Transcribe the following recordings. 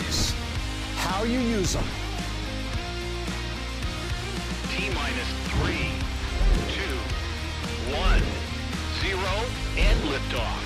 numbers, how you use them. T-minus 3, 2, 1, 0, and liftoff.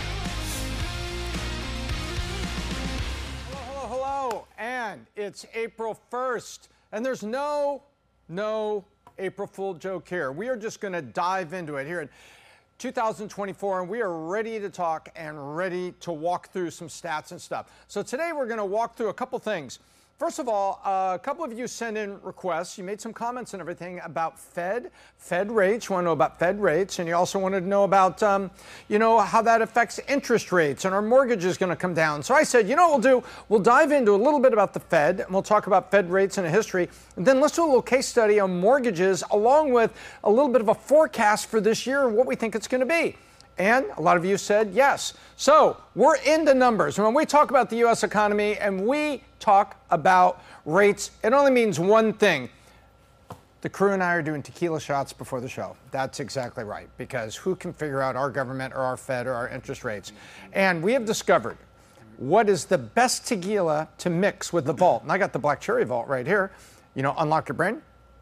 Hello, and it's April 1st, and there's no April Fool joke here. We are just going to dive into it here in 2024, and we are ready to talk and ready to walk through some stats and stuff. So today we're going to walk through a couple things. First of all, a couple of you sent in requests. You made some comments and everything about Fed rates. You want to know about Fed rates, and you also wanted to know about, how that affects interest rates, and our mortgage is going to come down. So I said, you know what we'll do? We'll dive into a little bit about the Fed, and we'll talk about Fed rates and a history, and then let's do a little case study on mortgages, along with a little bit of a forecast for this year and what we think it's going to be. And a lot of you said yes. So we're into numbers. When we talk about the U.S. economy and we talk about rates, it only means one thing. The crew and I are doing tequila shots before the show. That's exactly right, because who can figure out our government or our Fed or our interest rates? And we have discovered what is the best tequila to mix with the Vault. And I got the Black Cherry Vault right here. Unlock your brain.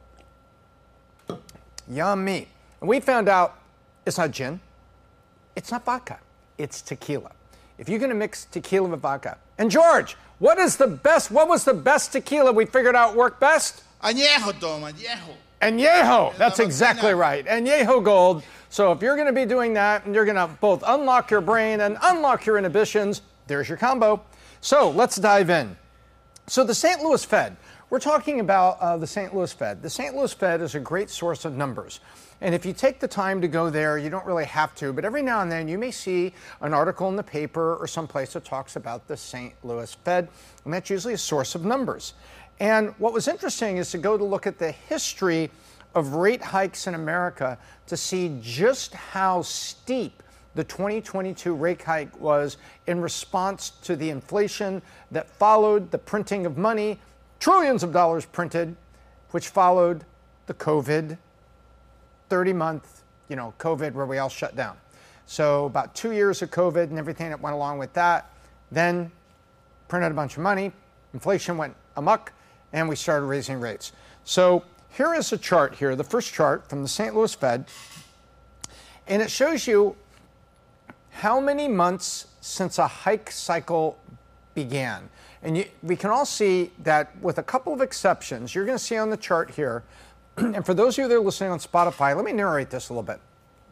Yummy. And we found out it's not gin. It's not vodka, it's tequila. If you're gonna mix tequila with vodka. And George, what was the best tequila we figured out worked best? Añejo, Tom, añejo. Añejo, that's exactly right. Añejo Gold. So if you're gonna be doing that and you're gonna both unlock your brain and unlock your inhibitions, there's your combo. So let's dive in. So the St. Louis Fed, we're talking about the St. Louis Fed. The St. Louis Fed is a great source of numbers. And if you take the time to go there, you don't really have to, but every now and then you may see an article in the paper or someplace that talks about the St. Louis Fed, and that's usually a source of numbers. And what was interesting is to go to look at the history of rate hikes in America to see just how steep the 2022 rate hike was in response to the inflation that followed the printing of money, trillions of dollars printed, which followed the COVID 30-month, COVID where we all shut down. So about 2 years of COVID and everything that went along with that, then printed a bunch of money, inflation went amok, and we started raising rates. So here is a chart here, the first chart from the St. Louis Fed, and it shows you how many months since a hike cycle began. And we can all see that with a couple of exceptions, you're going to see on the chart here. And for those of you that are listening on Spotify, let me narrate this a little bit.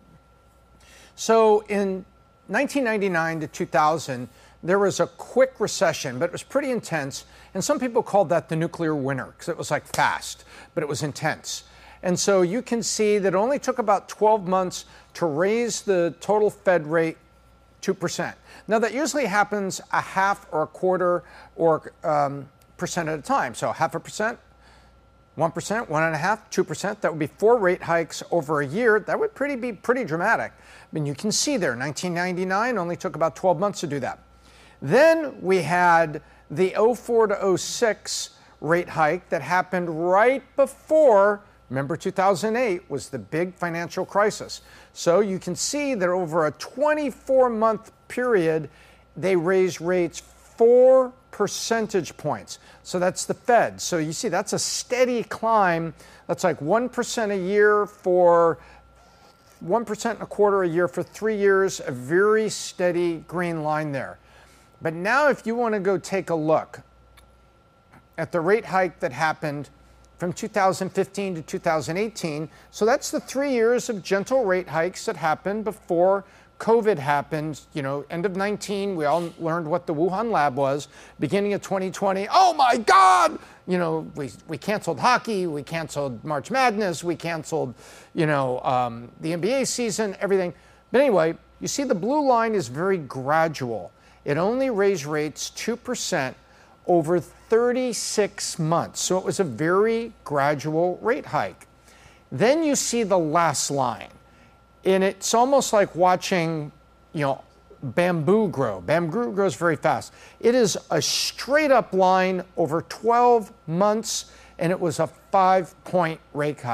So in 1999 to 2000, there was a quick recession, but it was pretty intense. And some people called that the nuclear winter because it was like fast, but it was intense. And so you can see that it only took about 12 months to raise the total Fed rate 2%. Now that usually happens a half or a quarter or percent at a time. So 0.5%. 1%, 1.5%, 2%. That would be 4 rate hikes over a year. That would be pretty dramatic. I mean, you can see there, 1999 only took about 12 months to do that. Then we had the 04 to 06 rate hike that happened right before, remember 2008 was the big financial crisis. So you can see that over a 24-month period, they raised rates 4 percentage points. So that's the Fed. So you see that's a steady climb. That's like 1% a year for 1% and a quarter a year for 3 years, a very steady green line there. But now if you want to go take a look at the rate hike that happened from 2015 to 2018, so that's the 3 years of gentle rate hikes that happened before COVID happened, end of 19, we all learned what the Wuhan lab was. Beginning of 2020, oh my God! We canceled hockey, we canceled March Madness, we canceled, the NBA season, everything. But anyway, you see the blue line is very gradual. It only raised rates 2% over 36 months. So it was a very gradual rate hike. Then you see the last line. And it's almost like watching, bamboo grow. Bamboo grows very fast. It is a straight up line over 12 months, and it was a 5-point rate hike.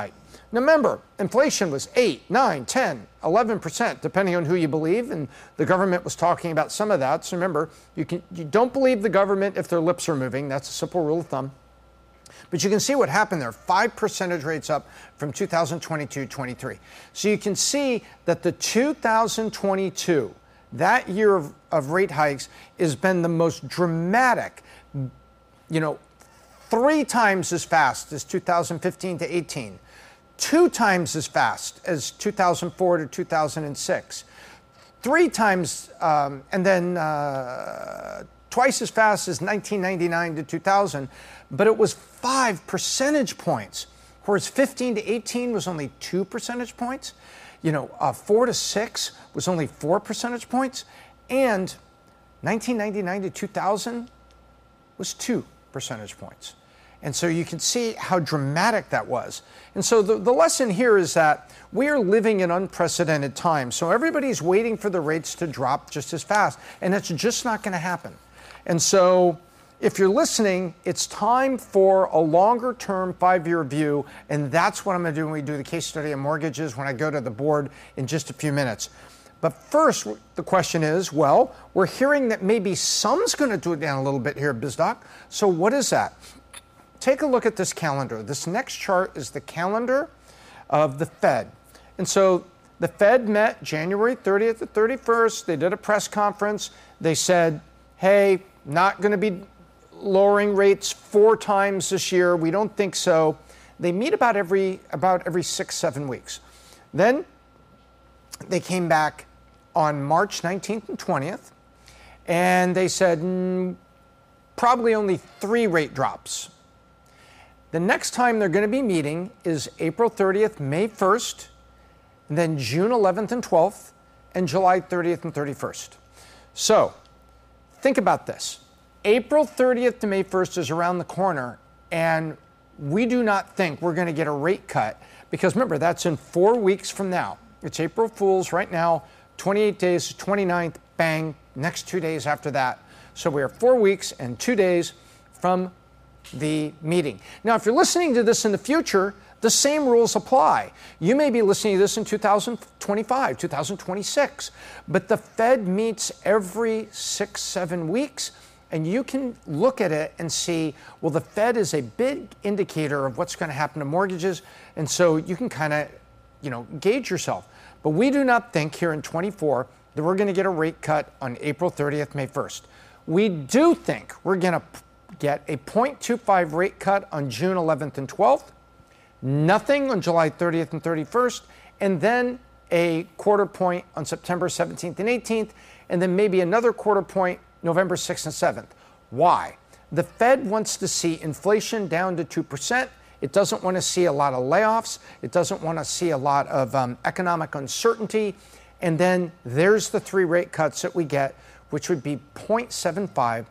Now remember, inflation was 8, 9, 10, 11%, depending on who you believe, and the government was talking about some of that. So remember, you don't believe the government if their lips are moving. That's a simple rule of thumb. But you can see what happened there, 5 percentage rates up from 2022-23. So you can see that the 2022, that year of rate hikes, has been the most dramatic, 3 times as fast as 2015 to 18, 2 times as fast as 2004 to 2006, 3 times, and then twice as fast as 1999 to 2000, but it was 5 percentage points, whereas 15 to 18 was only 2 percentage points. 4 to 6 was only 4 percentage points, and 1999 to 2000 was 2 percentage points. And so you can see how dramatic that was. And so the lesson here is that we are living in unprecedented times. So everybody's waiting for the rates to drop just as fast, and it's just not going to happen. And so if you're listening, it's time for a longer-term 5-year view, and that's what I'm going to do when we do the case study on mortgages when I go to the board in just a few minutes. But first, the question is, well, we're hearing that maybe some's going to do it down a little bit here at BizDoc. So what is that? Take a look at this calendar. This next chart is the calendar of the Fed. And so the Fed met January 30th to 31st. They did a press conference. They said, hey, not going to be lowering rates 4 times this year. We don't think so. They meet about every 6-7 weeks. Then they came back on March 19th and 20th, and they said probably only 3 rate drops. The next time they're going to be meeting is April 30th, May 1st, and then June 11th and 12th, and July 30th and 31st. So think about this. April 30th to May 1st is around the corner, and we do not think we're going to get a rate cut because remember, that's in 4 weeks from now. It's April Fool's right now, 28 days, 29th, bang, next 2 days after that. So we are 4 weeks and 2 days from the meeting. Now, if you're listening to this in the future, the same rules apply. You may be listening to this in 2025, 2026, but the Fed meets every 6-7 weeks, and you can look at it and see, well, the Fed is a big indicator of what's going to happen to mortgages, and so you can kind of, gauge yourself. But we do not think here in 24 that we're going to get a rate cut on April 30th, May 1st. We do think we're going to get a 0.25 rate cut on June 11th and 12th, nothing on July 30th and 31st, and then a 1/4 point on September 17th and 18th, and then maybe another 1/4 point November 6th and 7th. Why? The Fed wants to see inflation down to 2%. It doesn't want to see a lot of layoffs. It doesn't want to see a lot of economic uncertainty. And then there's the 3 rate cuts that we get, which would be 0.75,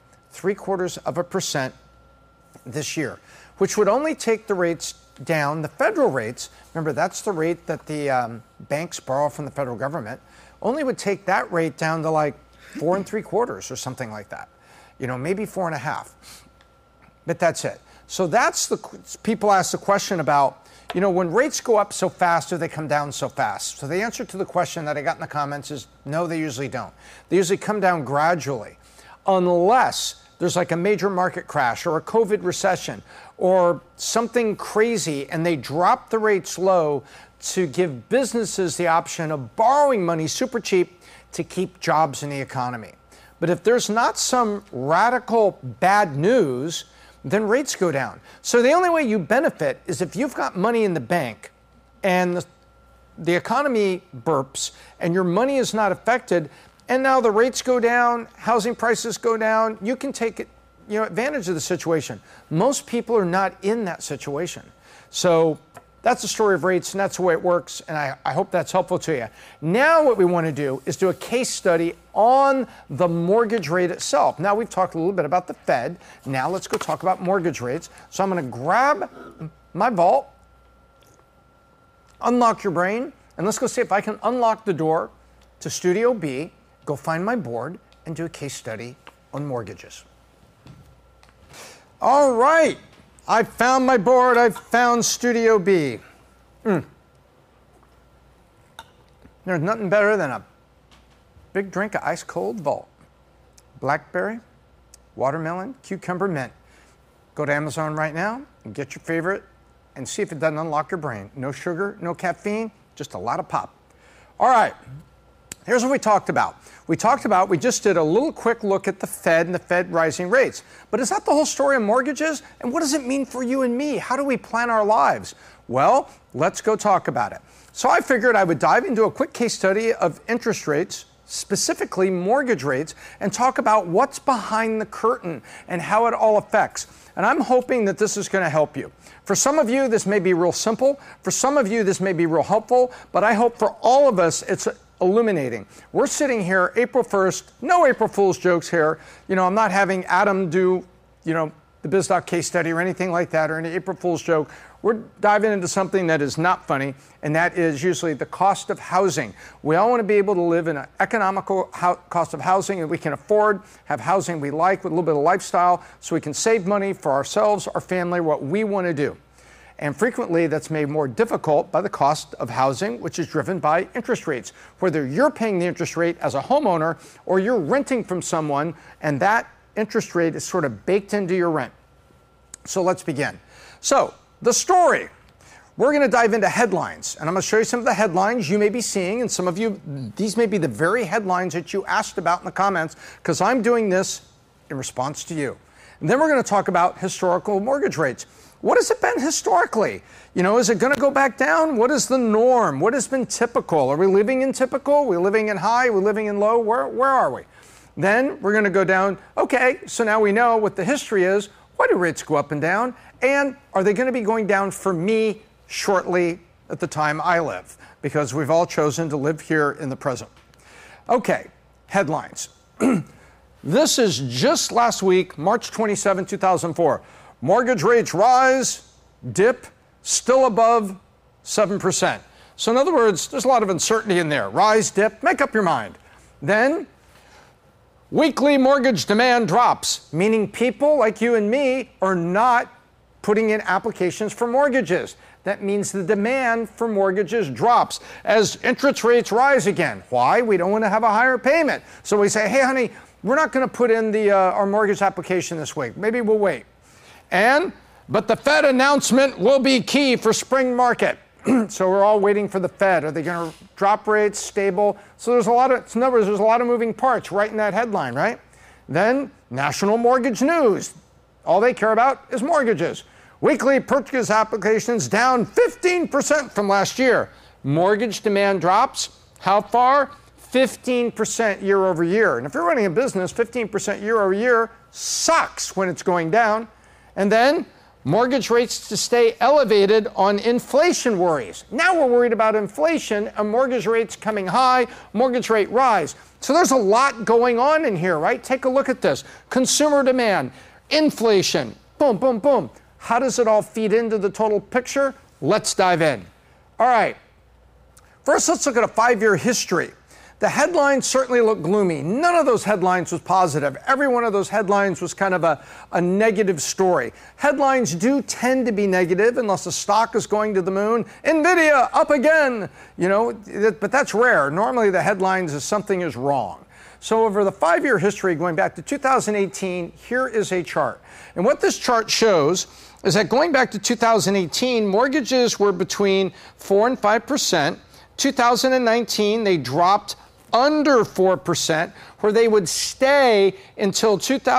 0.75% this year, which would only take the rates down, the federal rates. Remember, that's the rate that the banks borrow from the federal government. Only would take that rate down to like 4 3/4 or something like that. Maybe 4.5. But that's it. So people ask the question about, when rates go up so fast, do they come down so fast? So the answer to the question that I got in the comments is no, they usually don't. They usually come down gradually, unless there's like a major market crash or a COVID recession or something crazy, and they drop the rates low to give businesses the option of borrowing money super cheap to keep jobs in the economy. But if there's not some radical bad news, then rates go down. So the only way you benefit is if you've got money in the bank and the economy burps and your money is not affected, and now the rates go down, housing prices go down, you can take advantage of the situation. Most people are not in that situation. So that's the story of rates, and that's the way it works, and I hope that's helpful to you. Now what we want to do is do a case study on the mortgage rate itself. Now we've talked a little bit about the Fed. Now let's go talk about mortgage rates. So I'm going to grab my vault, unlock your brain, and let's go see if I can unlock the door to Studio B, go find my board, and do a case study on mortgages. All right. I found my board. I found Studio B. There's nothing better than a big drink of ice cold Vault. Blackberry, watermelon, cucumber, mint. Go to Amazon right now and get your favorite and see if it doesn't unlock your brain. No sugar, no caffeine, just a lot of pop. All right, here's what we talked about. We just did a little quick look at the Fed and the Fed rising rates. But is that the whole story of mortgages? And what does it mean for you and me? How do we plan our lives? Well, let's go talk about it. So I figured I would dive into a quick case study of interest rates, specifically mortgage rates, and talk about what's behind the curtain and how it all affects. And I'm hoping that this is going to help you. For some of you, this may be real simple. For some of you, this may be real helpful. But I hope for all of us, it's illuminating. We're sitting here April 1st, no April Fool's jokes here. I'm not having Adam do, the BizDoc case study or anything like that or any April Fool's joke. We're diving into something that is not funny, and that is usually the cost of housing. We all want to be able to live in an economical cost of housing that we can afford, have housing we like with a little bit of lifestyle, so we can save money for ourselves, our family, what we want to do. And frequently, that's made more difficult by the cost of housing, which is driven by interest rates. Whether you're paying the interest rate as a homeowner or you're renting from someone, and that interest rate is sort of baked into your rent. So let's begin. So, the story. We're going to dive into headlines, and I'm going to show you some of the headlines you may be seeing, and some of you, these may be the very headlines that you asked about in the comments, because I'm doing this in response to you. And then we're going to talk about historical mortgage rates. What has it been historically? Is it going to go back down? What is the norm? What has been typical? Are we living in typical? Are we living in high? Are we living in low? Where are we? Then we're going to go down. Okay, so now we know what the history is. Why do rates go up and down? And are they going to be going down for me shortly at the time I live? Because we've all chosen to live here in the present. Okay, headlines. This is just last week, March 27, 2004. Mortgage rates rise, dip, still above 7%. So in other words, there's a lot of uncertainty in there. Rise, dip, make up your mind. Then, weekly mortgage demand drops, meaning people like you and me are not putting in applications for mortgages. That means the demand for mortgages drops as interest rates rise again. Why? We don't want to have a higher payment. So we say, hey, honey, we're not going to put in our mortgage application this week. Maybe we'll wait. But the Fed announcement will be key for spring market. So we're all waiting for the Fed. Are they going to drop rates, stable? So there's a lot of moving parts right in that headline, right? Then National Mortgage News. All they care about is mortgages. Weekly purchase applications down 15% from last year. Mortgage demand drops. How far? 15% year over year. And if you're running a business, 15% year over year sucks when it's going down. And then mortgage rates to stay elevated on inflation worries. Now we're worried about inflation and mortgage rates coming high, mortgage rate rise. So there's a lot going on in here, right? Take a look at this. Consumer demand, inflation, boom, boom, boom. How does it all feed into the total picture? Let's dive in. All right. First, let's look at a 5-year history. The headlines certainly look gloomy. None of those headlines was positive. Every one of those headlines was kind of a negative story. Headlines do tend to be negative unless the stock is going to the moon. NVIDIA up again, but that's rare. Normally the headlines is something is wrong. So over the 5-year history going back to 2018, here is a chart. And what this chart shows is that going back to 2018, mortgages were between 4 and 5%. 2019, they dropped under 4%, where they would stay until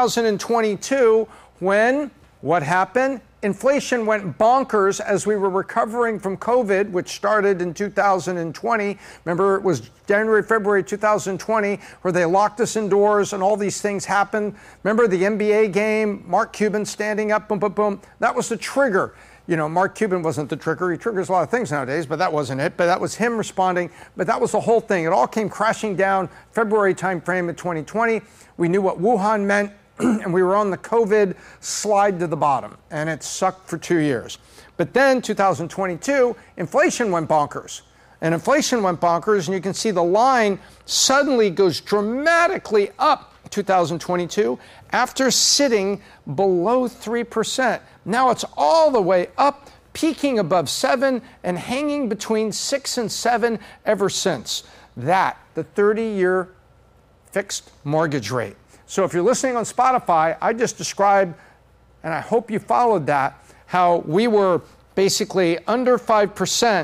2022 when, what happened? Inflation went bonkers as we were recovering from COVID, which started in 2020. Remember, it was January, February 2020, where they locked us indoors and all these things happened. Remember the NBA game, Mark Cuban standing up, boom, boom, boom. That was the trigger. Mark Cuban wasn't the trigger. He triggers a lot of things nowadays, but that wasn't it. But that was him responding. But that was the whole thing. It all came crashing down February timeframe of 2020. We knew what Wuhan meant, and we were on the COVID slide to the bottom, and it sucked for 2 years. But then 2022, inflation went bonkers. And inflation went bonkers, and you can see the line suddenly goes dramatically up 2022 after sitting below 3%. Now it's all the way up peaking above 7 and hanging between 6 and 7 ever since. That, the 30-year fixed mortgage rate. So if you're listening on Spotify, I just described, and I hope you followed that, how we were basically under 5%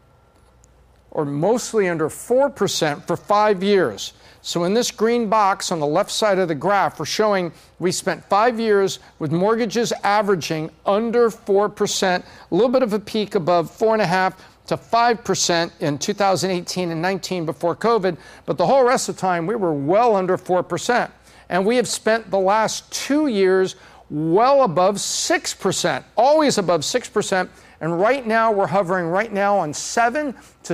or mostly under 4% for 5 years. So in this green box on the left side of the graph, we're showing we spent 5 years with mortgages averaging under 4%, a little bit of a peak above 4.5% to 5% in 2018 and 19 before COVID, but the whole rest of the time we were well under 4%. And we have spent the last 2 years well above 6%, always above 6%. And right now, we're hovering right now on 7 to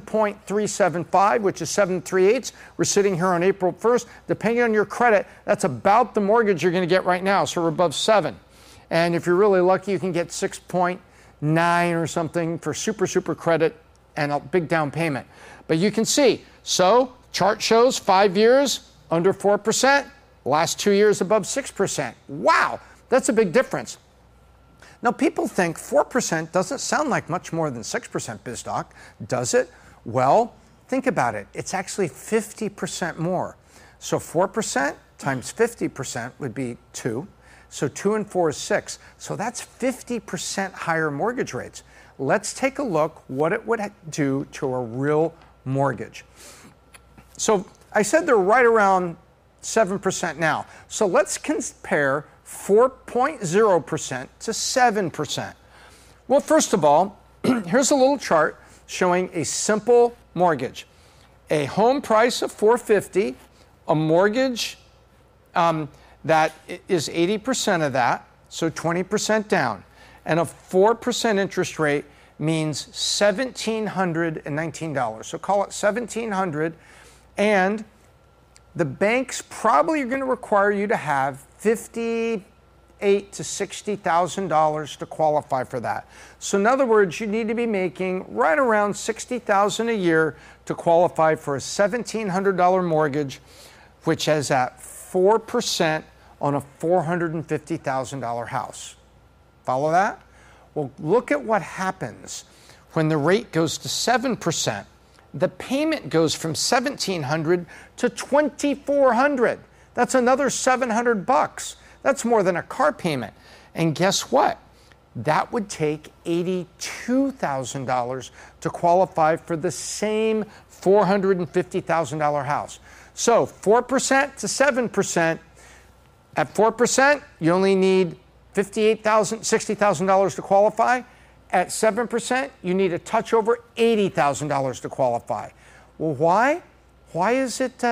7.375, which is 7.38. We're sitting here on April 1st. Depending on your credit, that's about the mortgage you're going to get right now. So we're above 7. And if you're really lucky, you can get 6.9 or something for super credit and a big down payment. But you can see, so chart shows 5 years under 4%, last 2 years above 6%. Wow, that's a big difference. Now, people think 4% doesn't sound like much more than 6%, BizDoc. Does it? Well, think about it. It's actually 50% more. So 4% times 50% would be 2. So 2 and 4 is 6. So that's 50% higher mortgage rates. Let's take a look what it would do to a real mortgage. So I said they're right around 7% now. So let's compare 4.0% to 7%. Well, first of all, here's a little chart showing a simple mortgage. A home price of $450,000, a mortgage that is 80% of that, so 20% down, and a 4% interest rate means $1,719. So call it $1,700, and the banks probably are going to require you to have $58,000 to $60,000 to qualify for that. So in other words, you need to be making right around $60,000 a year to qualify for a $1,700 mortgage, which is at 4% on a $450,000 house. Follow that? Well, look at what happens when the rate goes to 7%. The payment goes from $1,700 to $2,400. That's another $700. That's more than a car payment. And guess what? That would take $82,000 to qualify for the same $450,000 house. So 4% to 7%. At 4%, you only need $58,000, $60,000 to qualify. At 7%, you need a touch over $80,000 to qualify. Well, why? Why is it,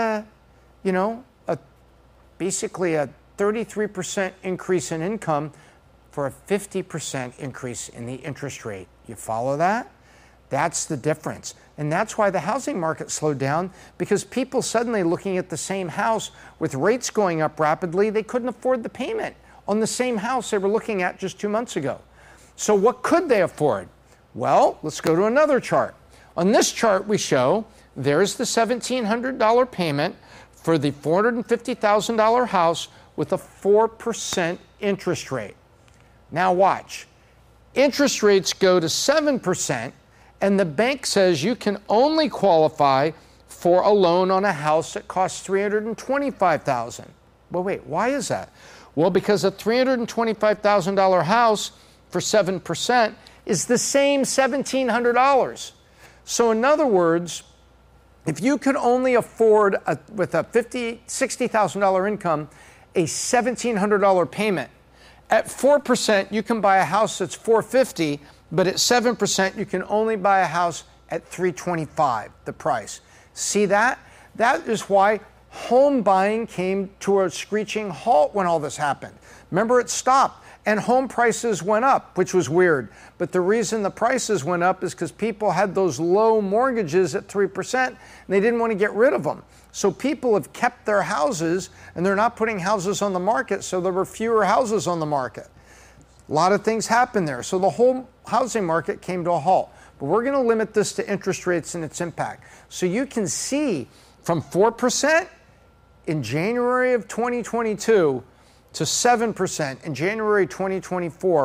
basically a 33% increase in income for a 50% increase in the interest rate? You follow that? That's the difference. And that's why the housing market slowed down, because people suddenly looking at the same house with rates going up rapidly, they couldn't afford the payment on the same house they were looking at just 2 months ago. So what could they afford? Well, let's go to another chart. On this chart, we show there's the $1,700 payment for the $450,000 house with a 4% interest rate. Now watch. Interest rates go to 7%, and the bank says you can only qualify for a loan on a house that costs $325,000. Well, wait, why is that? Well, because a $325,000 house for 7% is the same $1,700. So in other words, if you could only afford, with a $60,000 income, a $1,700 payment, at 4% you can buy a house that's $450,000, but at 7% you can only buy a house at $325,000, the price. See that? That is why home buying came to a screeching halt when all this happened. Remember, it stopped. And home prices went up, which was weird. But the reason the prices went up is because people had those low mortgages at 3%, and they didn't want to get rid of them. So people have kept their houses, and they're not putting houses on the market, so there were fewer houses on the market. A lot of things happened there. So the whole housing market came to a halt. But we're going to limit this to interest rates and its impact. So you can see from 4% in January of 2022 to 7% in January 2024,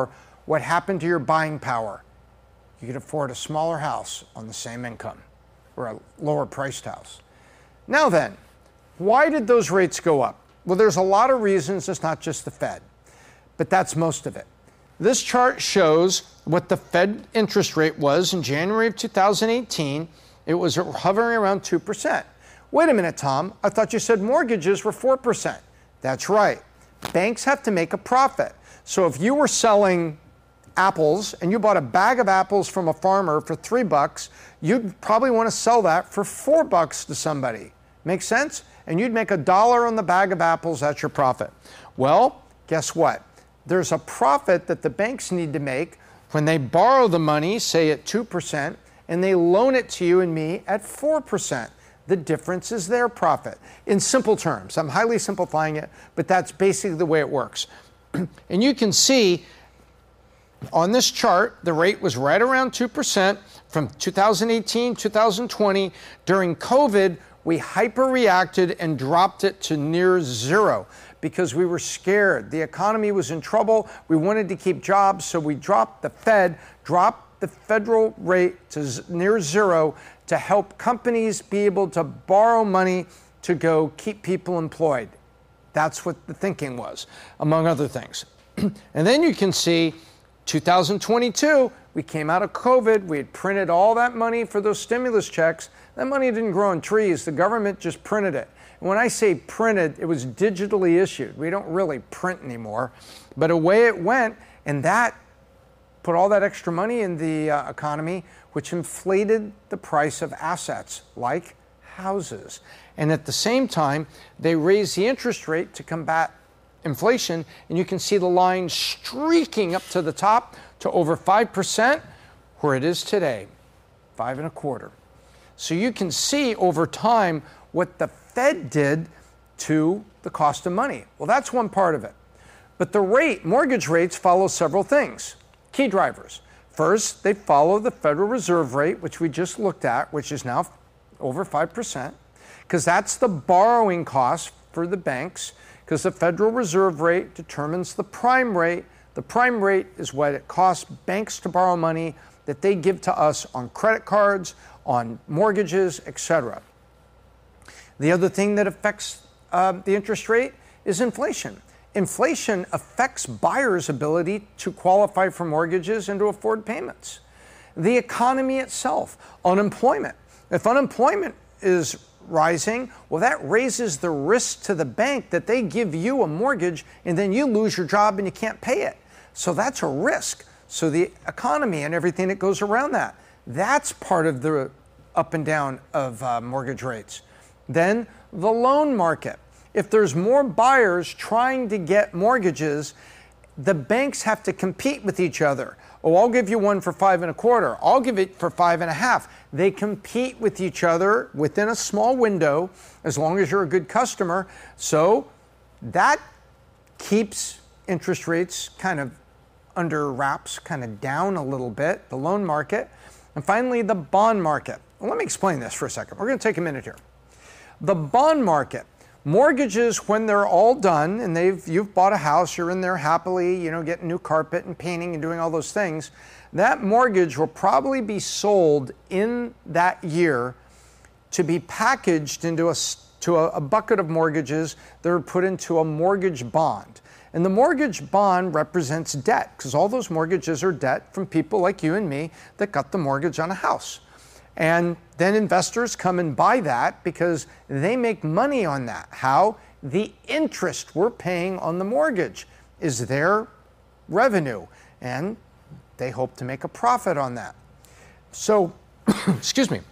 what happened to your buying power? You could afford a smaller house on the same income, or a lower priced house. Now then, why did those rates go up? Well, there's a lot of reasons. It's not just the Fed, but that's most of it. This chart shows what the Fed interest rate was in January of 2018. It was hovering around 2%. Wait a minute, Tom. I thought you said mortgages were 4%. That's right. Banks have to make a profit. So if you were selling apples and you bought a bag of apples from a farmer for $3, you'd probably want to sell that for $4 to somebody. Make sense? And you'd make $1 on the bag of apples. That's your profit. Well, guess what? There's a profit that the banks need to make when they borrow the money, say at 2%, and they loan it to you and me at 4%. The difference is their profit. In simple terms, I'm highly simplifying it, but that's basically the way it works. And you can see on this chart, the rate was right around 2% from 2018, 2020. During COVID, we hyper-reacted and dropped it to near zero because we were scared. The economy was in trouble. We wanted to keep jobs, so we dropped the federal rate to near zero to help companies be able to borrow money to go keep people employed. That's what the thinking was, among other things. And then you can see 2022, we came out of COVID. We had printed all that money for those stimulus checks. That money didn't grow on trees. The government just printed it. And when I say printed, it was digitally issued. We don't really print anymore. But away it went, and that put all that extra money in the economy, which inflated the price of assets like houses. And at the same time, they raised the interest rate to combat inflation, and you can see the line streaking up to the top to over 5%, where it is today, 5.25%. So you can see over time what the Fed did to the cost of money. Well, that's one part of it. But the mortgage rates follow several things. Key drivers. First, they follow the Federal Reserve rate, which we just looked at, which is now over 5%, because that's the borrowing cost for the banks, because the Federal Reserve rate determines the prime rate. The prime rate is what it costs banks to borrow money that they give to us on credit cards, on mortgages, etc. The other thing that affects the interest rate is inflation. Inflation affects buyers' ability to qualify for mortgages and to afford payments. The economy itself, unemployment. If unemployment is rising, well, that raises the risk to the bank that they give you a mortgage and then you lose your job and you can't pay it. So that's a risk. So the economy and everything that goes around that, that's part of the up and down of mortgage rates. Then the loan market. If there's more buyers trying to get mortgages, the banks have to compete with each other. Oh, I'll give you one for 5.25. I'll give it for 5.5. They compete with each other within a small window, as long as you're a good customer. So that keeps interest rates kind of under wraps, kind of down a little bit, the loan market. And finally, the bond market. Well, let me explain this for a second. We're going to take a minute here. The bond market. Mortgages, when they're all done and you've bought a house, you're in there happily, getting new carpet and painting and doing all those things, that mortgage will probably be sold in that year to be packaged into a bucket of mortgages that are put into a mortgage bond. And the mortgage bond represents debt, because all those mortgages are debt from people like you and me that got the mortgage on a house. And then investors come and buy that because they make money on that. How? The interest we're paying on the mortgage is their revenue, and they hope to make a profit on that. So, excuse me,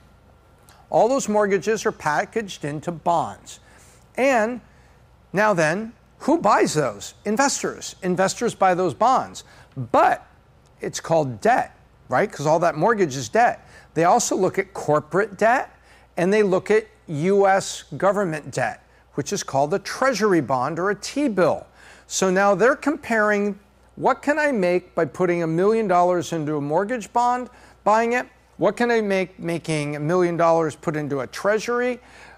all those mortgages are packaged into bonds. And now then, who buys those? Investors. Investors buy those bonds. But it's called debt, right? Because all that mortgage is debt. They also look at corporate debt, and they look at U.S. government debt, which is called a treasury bond or a T-bill. So now they're comparing, what can I make by putting $1 million into a mortgage bond, buying it? What can I make making $1 million put into a treasury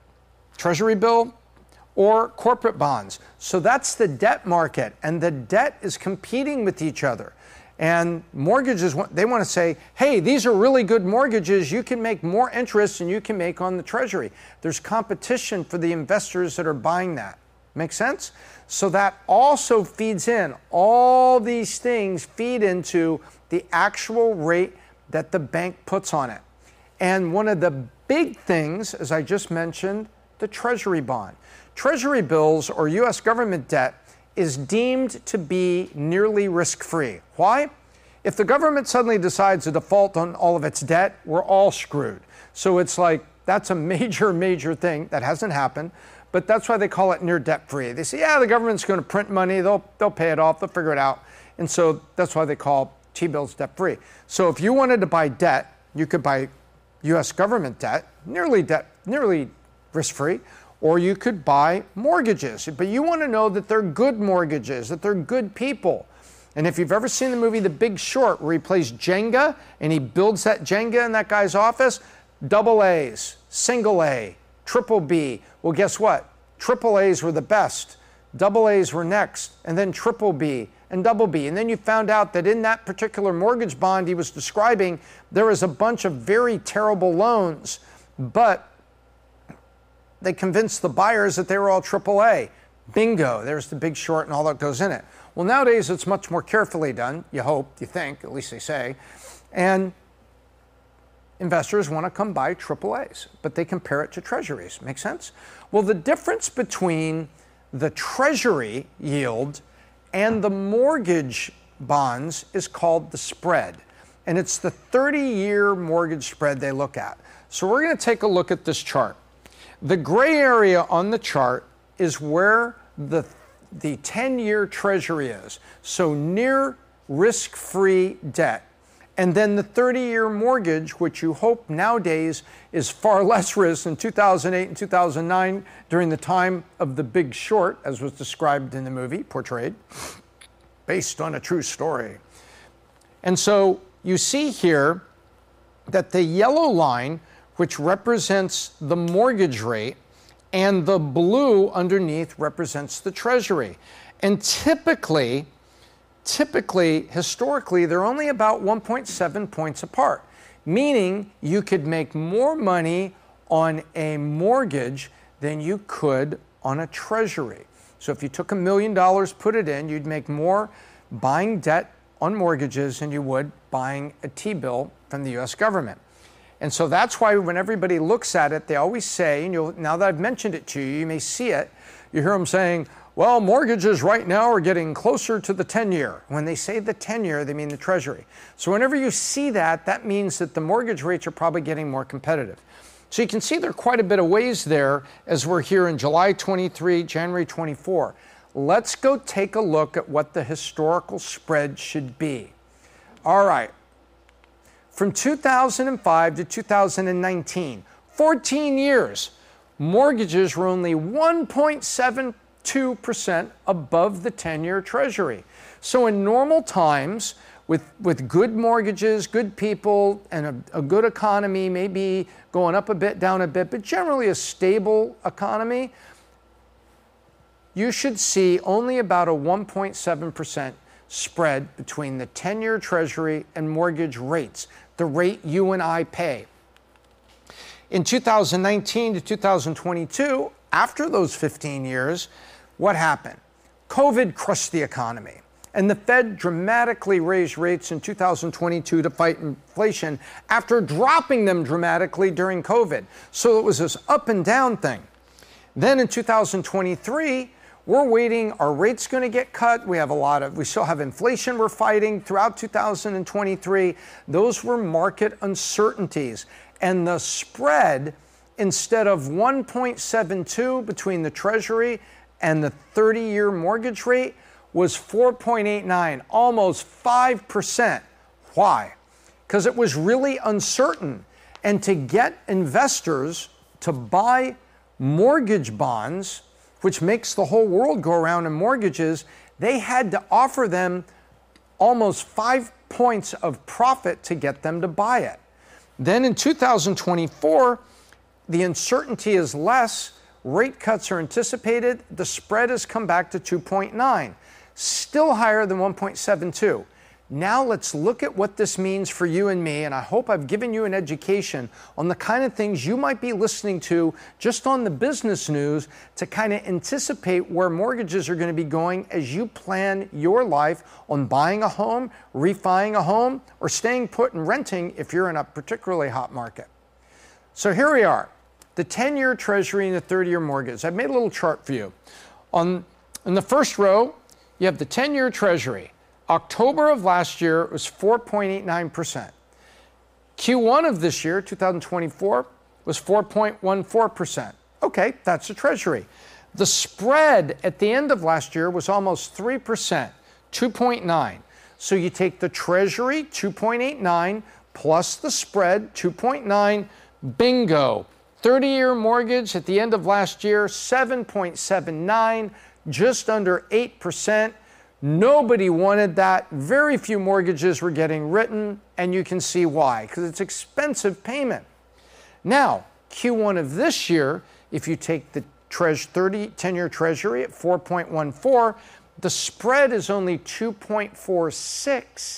bill, or corporate bonds? So that's the debt market, and the debt is competing with each other. And mortgages, they want to say, hey, these are really good mortgages. You can make more interest than you can make on the Treasury. There's competition for the investors that are buying that. Make sense? So that also feeds in. All these things feed into the actual rate that the bank puts on it. And one of the big things, as I just mentioned, the Treasury bond. Treasury bills or U.S. government debt is deemed to be nearly risk-free. Why? If the government suddenly decides to default on all of its debt, we're all screwed. So it's like, that's a major thing. That hasn't happened, but that's why they call it near debt-free. They say, yeah, the government's going to print money, they'll pay it off, they'll figure it out. And so that's why they call T-bills debt-free. So if you wanted to buy debt, you could buy U.S. government debt, nearly risk-free, or you could buy mortgages. But you want to know that they're good mortgages, that they're good people. And if you've ever seen the movie The Big Short, where he plays Jenga and he builds that Jenga in that guy's office, double A's, single A, triple B. Well, guess what? Triple A's were the best. Double A's were next, and then triple B and double B. And then you found out that in that particular mortgage bond he was describing, there was a bunch of very terrible loans, but they convinced the buyers that they were all AAA. Bingo, there's The Big Short and all that goes in it. Well, nowadays it's much more carefully done, you hope, you think, at least they say. And investors want to come buy AAAs, but they compare it to treasuries. Make sense? Well, the difference between the treasury yield and the mortgage bonds is called the spread. And it's the 30-year mortgage spread they look at. So we're going to take a look at this chart. The gray area on the chart is where the 10-year treasury is. So near risk-free debt. And then the 30-year mortgage, which you hope nowadays is far less risk than 2008 and 2009 during the time of The Big Short, as was described in the movie, portrayed, based on a true story. And so you see here that the yellow line, which represents the mortgage rate, and the blue underneath represents the treasury. And typically, historically, they're only about 1.7 points apart, meaning you could make more money on a mortgage than you could on a treasury. So if you took $1 million, put it in, you'd make more buying debt on mortgages than you would buying a T-bill from the U.S. government. And so that's why when everybody looks at it, they always say, and now that I've mentioned it to you, you may see it, you hear them saying, well, mortgages right now are getting closer to the 10-year. When they say the 10-year, they mean the treasury. So whenever you see that, that means that the mortgage rates are probably getting more competitive. So you can see there are quite a bit of ways there as we're here in July 23, January 24. Let's go take a look at what the historical spread should be. All right. From 2005 to 2019, 14 years, mortgages were only 1.72% above the 10-year treasury. So in normal times, with good mortgages, good people, and a good economy, maybe going up a bit, down a bit, but generally a stable economy, you should see only about a 1.7% spread between the 10-year treasury and mortgage rates, the rate you and I pay. In 2019 to 2022, after those 15 years, what happened? COVID crushed the economy, and the Fed dramatically raised rates in 2022 to fight inflation after dropping them dramatically during COVID. So it was this up and down thing. Then in 2023, we're waiting, are rates going to get cut? We still have inflation we're fighting throughout 2023. Those were market uncertainties. And the spread, instead of 1.72 between the Treasury and the 30-year mortgage rate, was 4.89, almost 5%. Why? Because it was really uncertain. And to get investors to buy mortgage bonds, which makes the whole world go around in mortgages, they had to offer them almost 5 points of profit to get them to buy it. Then in 2024, the uncertainty is less, rate cuts are anticipated, the spread has come back to 2.9, still higher than 1.72. Now let's look at what this means for you and me, and I hope I've given you an education on the kind of things you might be listening to just on the business news to kind of anticipate where mortgages are going to be going as you plan your life on buying a home, refining a home, or staying put and renting if you're in a particularly hot market. So here we are, the 10-year Treasury and the 30-year mortgage. I've made a little chart for you. In the first row, you have the 10-year Treasury. October of last year, it was 4.89%. Q1 of this year, 2024, was 4.14%. Okay, that's the Treasury. The spread at the end of last year was almost 3%, 2.9. So you take the Treasury, 2.89, plus the spread, 2.9, bingo. 30-year mortgage at the end of last year, 7.79, just under 8%. Nobody wanted that. Very few mortgages were getting written, and you can see why, because it's expensive payment. Now, Q1 of this year, if you take the 10-year Treasury at 4.14, the spread is only 2.46,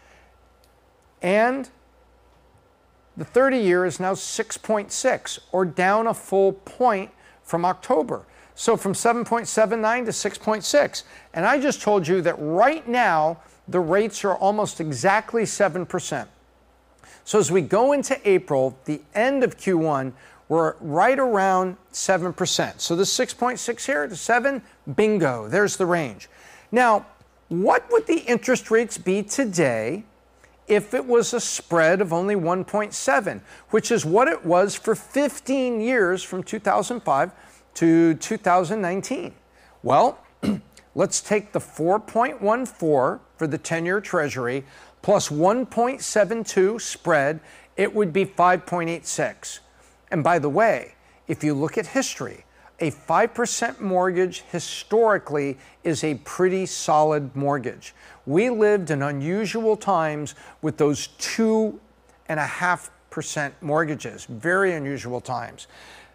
and the 30-year is now 6.6, or down a full point from October. So from 7.79 to 6.6. And I just told you that right now, the rates are almost exactly 7%. So as we go into April, the end of Q1, we're right around 7%. So the 6.6 here to 7, bingo, there's the range. Now, what would the interest rates be today if it was a spread of only 1.7, which is what it was for 15 years from 2005 to 2019? Well, let's take the 4.14 for the 10-year Treasury plus 1.72 spread, it would be 5.86. And by the way, if you look at history, a 5% mortgage historically is a pretty solid mortgage. We lived in unusual times with those 2.5% mortgages, very unusual times.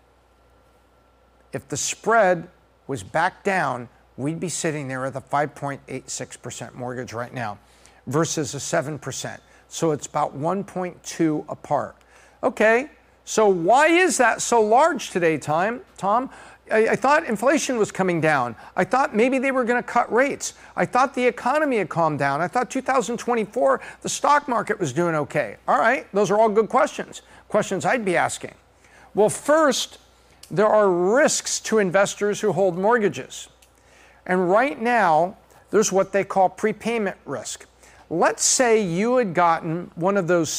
If the spread was back down, we'd be sitting there at a 5.86% mortgage right now versus a 7%. So it's about 1.2 apart. Okay, so why is that so large today, Tom? I thought inflation was coming down. I thought maybe they were going to cut rates. I thought the economy had calmed down. I thought 2024, the stock market was doing okay. All right, those are all good questions. Questions I'd be asking. Well, first, there are risks to investors who hold mortgages. And right now, there's what they call prepayment risk. Let's say you had gotten one of those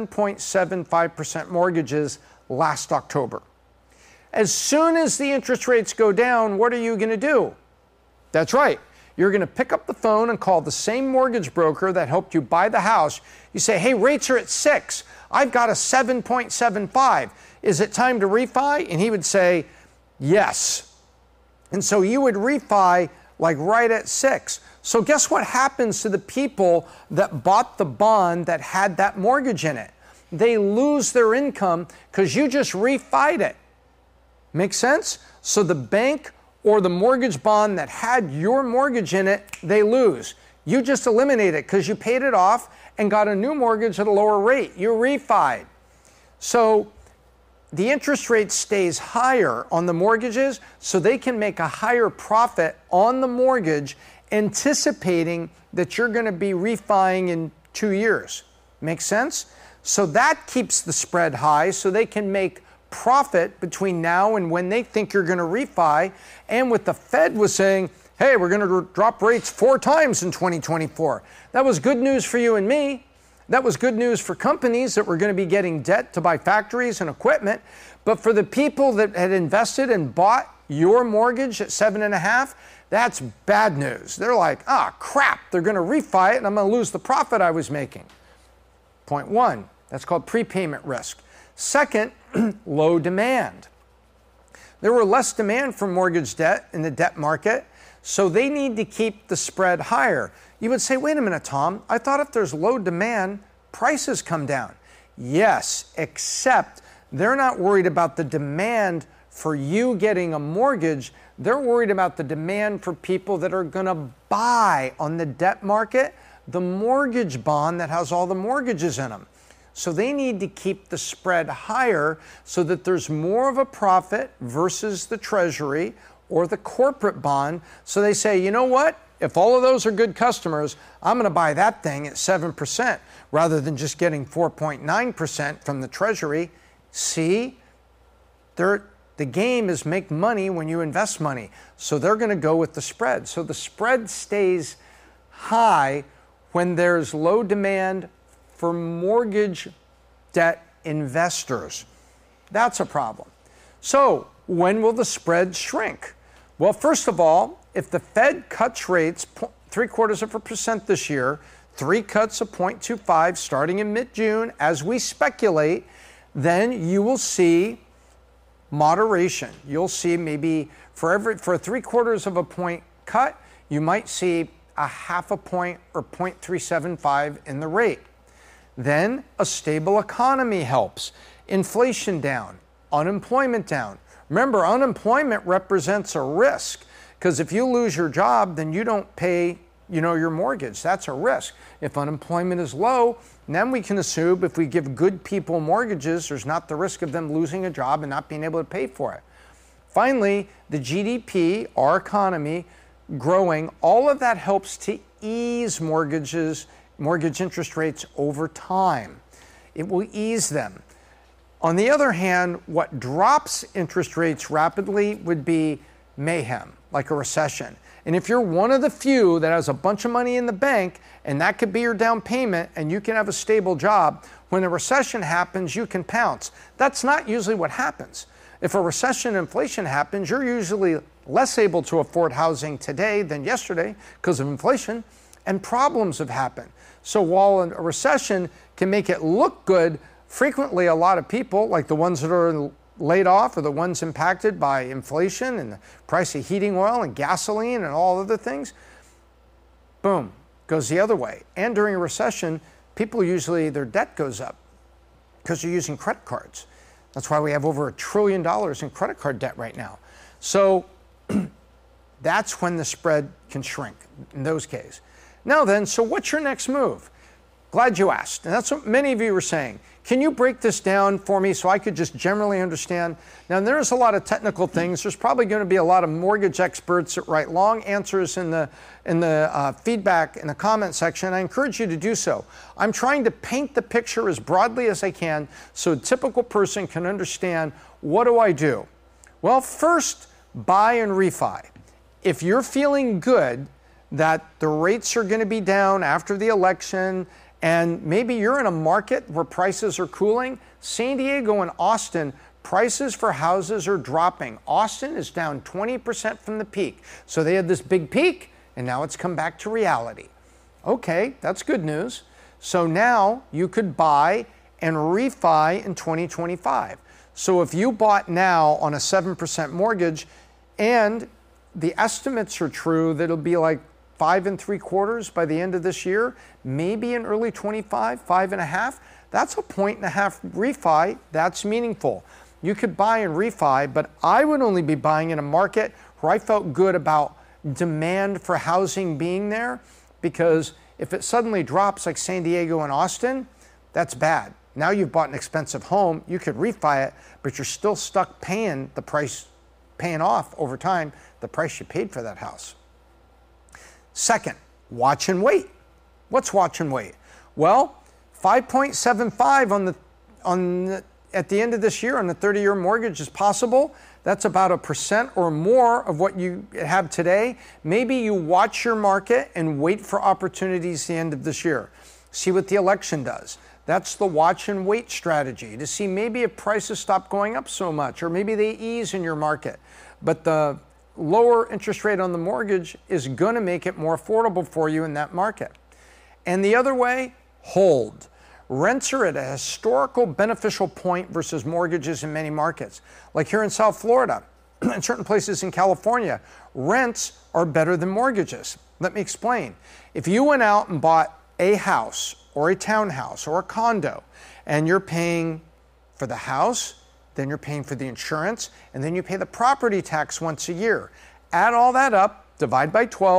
7.75% mortgages last October. As soon as the interest rates go down, what are you going to do? That's right. You're going to pick up the phone and call the same mortgage broker that helped you buy the house. You say, hey, rates are at 6. I've got a 7.75. Is it time to refi? And he would say, yes. And so you would refi like right at 6. So guess what happens to the people that bought the bond that had that mortgage in it? They lose their income because you just refied it. Make sense? So the bank or the mortgage bond that had your mortgage in it, they lose. You just eliminate it because you paid it off and got a new mortgage at a lower rate. You refied. So the interest rate stays higher on the mortgages so they can make a higher profit on the mortgage, anticipating that you're going to be refining in 2 years. Make sense? So that keeps the spread high so they can make profit between now and when they think you're going to refi. And what the Fed was saying, hey, we're going to drop rates 4 times in 2024. That was good news for you and me. That was good news for companies that were going to be getting debt to buy factories and equipment. But for the people that had invested and bought your mortgage at 7.5, that's bad news. They're like, crap, they're going to refi it and I'm going to lose the profit I was making. Point 1, that's called prepayment risk. Second, low demand. There were less demand for mortgage debt in the debt market, so they need to keep the spread higher. You would say, wait a minute, Tom, I thought if there's low demand, prices come down. Yes, except they're not worried about the demand for you getting a mortgage. They're worried about the demand for people that are going to buy on the debt market. the mortgage bond that has all the mortgages in them. So they need to keep the spread higher so that there's more of a profit versus the Treasury or the corporate bond. So they say, you know what? If all of those are good customers, I'm going to buy that thing at 7% rather than just getting 4.9% from the Treasury. See, the game is make money when you invest money. So they're going to go with the spread. So the spread stays high when there's low demand for mortgage debt investors. That's a problem. So when will the spread shrink? Well, first of all, if the Fed cuts rates 0.75% this year, 3 cuts of 0.25 starting in mid-June, as we speculate, then you will see moderation. You'll see maybe for 3/4 of a point cut, you might see a 0.5 point or 0.375 in the rate. Then a stable economy helps. Inflation down, unemployment down. Remember, unemployment represents a risk because if you lose your job, then you don't pay, your mortgage. That's a risk. If unemployment is low, then we can assume if we give good people mortgages, there's not the risk of them losing a job and not being able to pay for it. Finally, the GDP, our economy, growing, all of that helps to ease mortgage interest rates over time. It will ease them. On the other hand, what drops interest rates rapidly would be mayhem, like a recession. And if you're one of the few that has a bunch of money in the bank, and that could be your down payment, and you can have a stable job, when a recession happens, you can pounce. That's not usually what happens. If a recession inflation happens, you're usually less able to afford housing today than yesterday because of inflation, and problems have happened. So while a recession can make it look good, frequently a lot of people, like the ones that are laid off or the ones impacted by inflation and the price of heating oil and gasoline and all other things, boom, goes the other way. And during a recession, people usually, their debt goes up because they're using credit cards. That's why we have over $1 trillion in credit card debt right now. So that's when the spread can shrink in those cases. Now then, so what's your next move? Glad you asked. And that's what many of you were saying. Can you break this down for me so I could just generally understand? Now, there's a lot of technical things. There's probably going to be a lot of mortgage experts that write long answers in the feedback in the comment section. I encourage you to do so. I'm trying to paint the picture as broadly as I can so a typical person can understand, what do I do? Well, first, buy and refi. If you're feeling good that the rates are going to be down after the election, and maybe you're in a market where prices are cooling, San Diego and Austin, prices for houses are dropping. Austin is down 20% from the peak. So they had this big peak, and now it's come back to reality. Okay, that's good news. So now you could buy and refi in 2025. So if you bought now on a 7% mortgage, and the estimates are true that it'll be like 5 3/4 by the end of this year, maybe in early 25, 5 1/2. That's a 1.5 refi. That's meaningful. You could buy and refi, but I would only be buying in a market where I felt good about demand for housing being there, because if it suddenly drops like San Diego and Austin, that's bad. Now you've bought an expensive home, you could refi it, but you're still stuck paying the price, paying off over time the price you paid for that house. Second, watch and wait. What's watch and wait? Well, 5.75 at the end of this year on the 30-year mortgage is possible. That's about 1% or more of what you have today. Maybe you watch your market and wait for opportunities at the end of this year. See what the election does. That's the watch and wait strategy, to see maybe if prices stop going up so much, or maybe they ease in your market. But the lower interest rate on the mortgage is going to make it more affordable for you in that market. And the other way, hold. Rents are at a historical beneficial point versus mortgages in many markets. Like here in South Florida, in certain places in California, rents are better than mortgages. Let me explain. If you went out and bought a house or a townhouse or a condo, and you're paying for the house, then you're paying for the insurance, and then you pay the property tax once a year. Add all that up, divide by 12.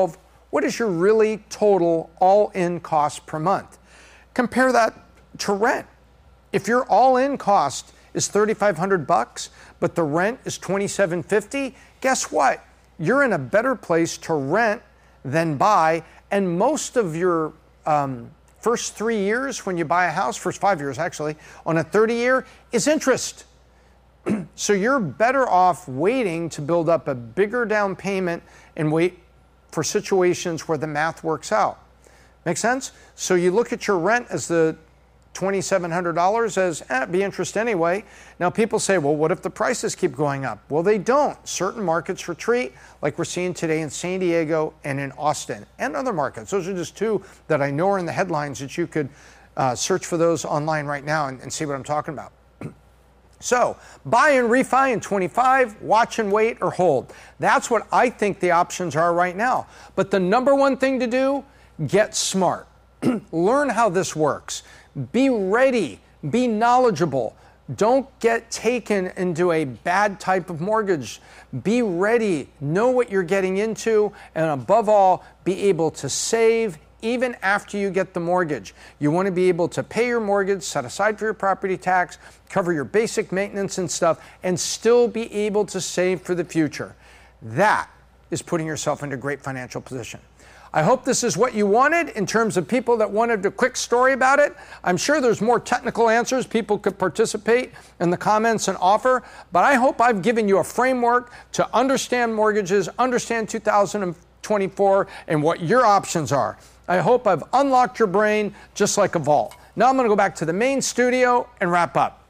What is your really total all-in cost per month? Compare that to rent. If your all-in cost is $3,500, but the rent is $2,750, guess what? You're in a better place to rent than buy, and most of your first 3 years when you buy a house, first 5 years actually, on a 30-year is interest. So you're better off waiting to build up a bigger down payment and wait for situations where the math works out. Make sense? So you look at your rent as the $2,700 as be interest anyway. Now people say, well, what if the prices keep going up? Well, they don't. Certain markets retreat, like we're seeing today in San Diego and in Austin and other markets. Those are just two that I know are in the headlines that you could search for those online right now and see what I'm talking about. So buy and refi in 25, watch and wait, or hold. That's what I think the options are right now. But the number one thing to do, get smart. Learn how this works. Be ready. Be knowledgeable. Don't get taken into a bad type of mortgage. Be ready. Know what you're getting into. And above all, be able to save even after you get the mortgage. You want to be able to pay your mortgage, set aside for your property tax, cover your basic maintenance and stuff, and still be able to save for the future. That is putting yourself into a great financial position. I hope this is what you wanted in terms of people that wanted a quick story about it. I'm sure there's more technical answers people could participate in the comments and offer, but I hope I've given you a framework to understand mortgages, understand 2024, and what your options are. I hope I've unlocked your brain just like a vault. Now I'm going to go back to the main studio and wrap up.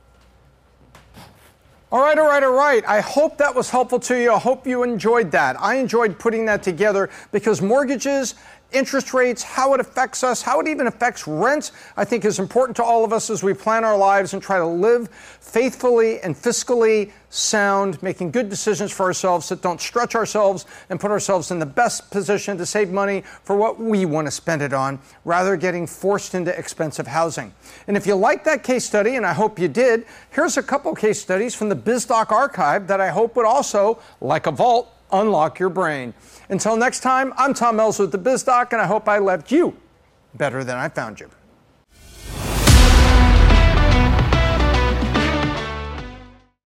All right. I hope that was helpful to you. I hope you enjoyed that. I enjoyed putting that together because mortgages, interest rates, how it affects us, how it even affects rent, I think is important to all of us as we plan our lives and try to live faithfully and fiscally sound, making good decisions for ourselves that don't stretch ourselves and put ourselves in the best position to save money for what we want to spend it on, rather getting forced into expensive housing. And if you like that case study, and I hope you did, here's a couple case studies from the BizDoc archive that I hope would also, like a vault, unlock your brain. Until next time, I'm Tom Melzer with the BizDoc, and I hope I left you better than I found you.